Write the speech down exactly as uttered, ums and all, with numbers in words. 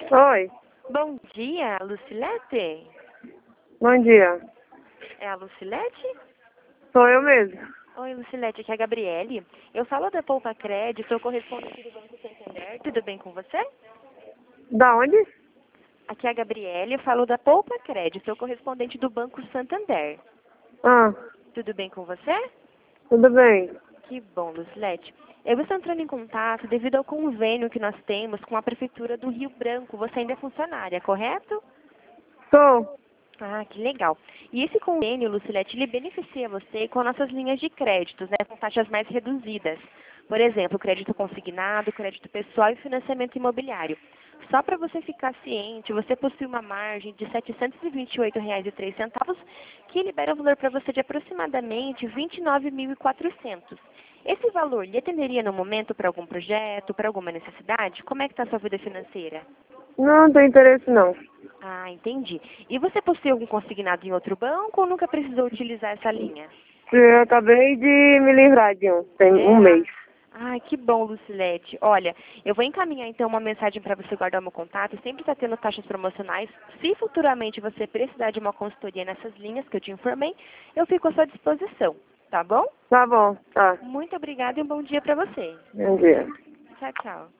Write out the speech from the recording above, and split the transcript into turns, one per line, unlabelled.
Oi,
Bom dia, Lucilete?
bom dia.
É a Lucilete?
Sou eu mesmo.
Oi, Lucilete, aqui é a Gabriele. Eu falo da Poupa Crédito, sou correspondente do Banco Santander. Tudo bem com você?
Da onde?
Aqui é a Gabriele, eu falo da Poupa Crédito, sou correspondente do Banco Santander.
Ah,
Tudo bem com você?
tudo bem.
Que bom, Lucilete. Eu estou entrando em contato devido ao convênio que nós temos com a Prefeitura do Rio Branco. Você ainda é funcionária, correto?
Sou.
Ah, que legal. E esse convênio, Lucilete, ele beneficia você com nossas linhas de créditos, né, com taxas mais reduzidas. Por exemplo, crédito consignado, crédito pessoal e financiamento imobiliário. Só para você ficar ciente, você possui uma margem de setecentos e vinte e oito reais e três centavos, que libera o valor para você de aproximadamente vinte e nove mil e quatrocentos. Esse valor lhe atenderia no momento para algum projeto, para alguma necessidade? Como é que está a sua vida financeira?
Não, não tem interesse não.
Ah, entendi. E você possui algum consignado em outro banco ou nunca precisou utilizar essa linha?
Eu acabei de me livrar de um, tem um
É, ah,
mês.
ai, que bom, Lucilete. Olha, eu vou encaminhar então uma mensagem para você guardar o meu contato. Sempre está tendo taxas promocionais. Se futuramente você precisar de uma consultoria nessas linhas que eu te informei, eu fico à sua disposição, tá bom?
Tá bom, tá.
Muito obrigada e um bom dia para você.
Bom dia.
Tchau, tchau.